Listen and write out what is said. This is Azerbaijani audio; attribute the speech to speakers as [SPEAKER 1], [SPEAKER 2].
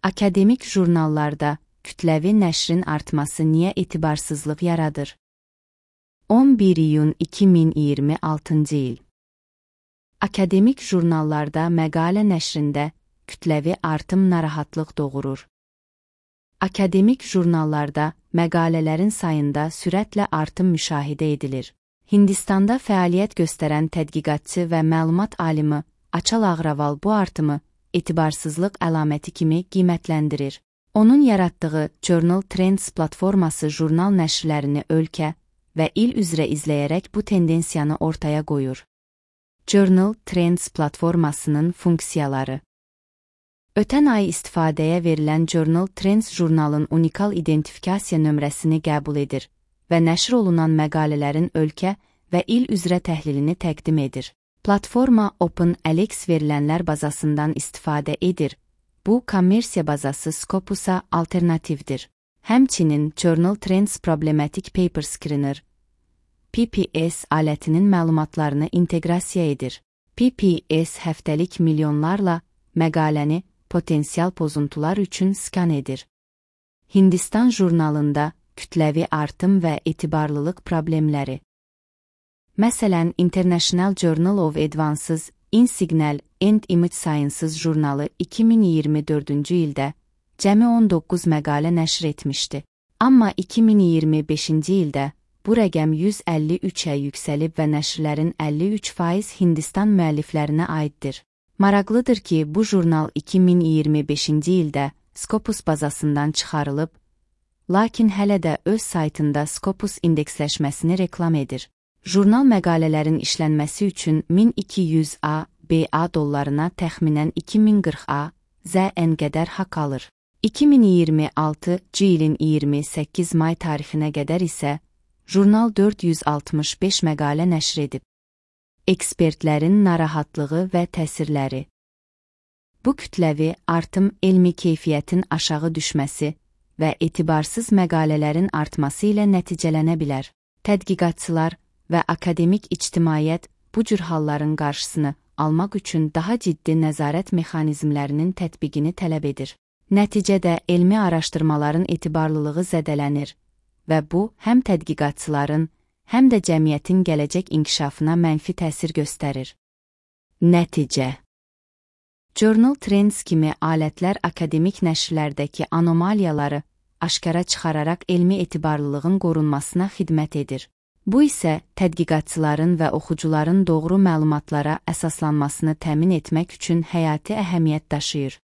[SPEAKER 1] Akademik jurnallarda kütləvi nəşrin artması niyə etibarsızlıq yaradır? 11 iyun 2026 il. Akademik jurnallarda məqalə nəşrində kütləvi artım narahatlıq doğurur. Akademik jurnallarda məqalələrin sayında sürətlə artım müşahidə edilir. Hindistanda fəaliyyət göstərən tədqiqatçı və məlumat alimi Achal Agraval bu artımı etibarsızlıq əlaməti kimi qiymətləndirir. Onun yaratdığı Journal Trends platforması jurnal nəşrlərini ölkə və il üzrə izləyərək bu tendensiyanı ortaya qoyur. Journal Trends platformasının funksiyaları. Ötən ay istifadəyə verilən Journal Trends jurnalın unikal identifikasiya nömrəsini qəbul edir və nəşr olunan məqalələrin ölkə və il üzrə təhlilini təqdim edir. Platforma OpenAlex verilənlər bazasından istifadə edir. Bu, kommersiya bazası Scopus'a alternativdir. Həmçinin Journal Trends Problematic Paper Screener, PPS alətinin məlumatlarını inteqrasiya edir. PPS həftəlik milyonlarla məqaləni potensial pozuntular üçün skan edir. Hindistan jurnalında kütləvi artım və etibarlılıq problemləri. Məsələn, International Journal of Advances in Signal and Image Sciences jurnalı 2024-cü ildə cəmi 19 məqalə nəşr etmişdi. Amma 2025-ci ildə bu rəqəm 153-ə yüksəlib və nəşrlərin 53% Hindistan müəlliflərinə aiddir. Maraqlıdır ki, bu jurnal 2025-ci ildə Scopus bazasından çıxarılıb, lakin hələ də öz saytında Scopus indeksləşməsini reklam edir. Jurnal məqalələrin işlənməsi üçün 1200 ABA dollarına təxminən 2040 ZN qədər haqq alır. 2026-cı ilin 28 may tarixinə qədər isə jurnal 465 məqalə nəşr edib. Ekspertlərin narahatlığı və təsirləri. Bu kütləvi artım elmi keyfiyyətin aşağı düşməsi və etibarsız məqalələrin artması ilə nəticələnə bilər. Tədqiqatçılar və akademik ictimaiyyət bu cür halların qarşısını almaq üçün daha ciddi nəzarət mexanizmlərinin tətbiqini tələb edir. Nəticədə elmi araşdırmaların etibarlılığı zədələnir və bu, həm tədqiqatçıların, həm də cəmiyyətin gələcək inkişafına mənfi təsir göstərir. Nəticə. Journal Trends kimi alətlər akademik nəşrlərdəki anomaliyaları aşkara çıxararaq elmi etibarlılığın qorunmasına xidmət edir. Bu isə tədqiqatçıların və oxucuların doğru məlumatlara əsaslanmasını təmin etmək üçün həyati əhəmiyyət daşıyır.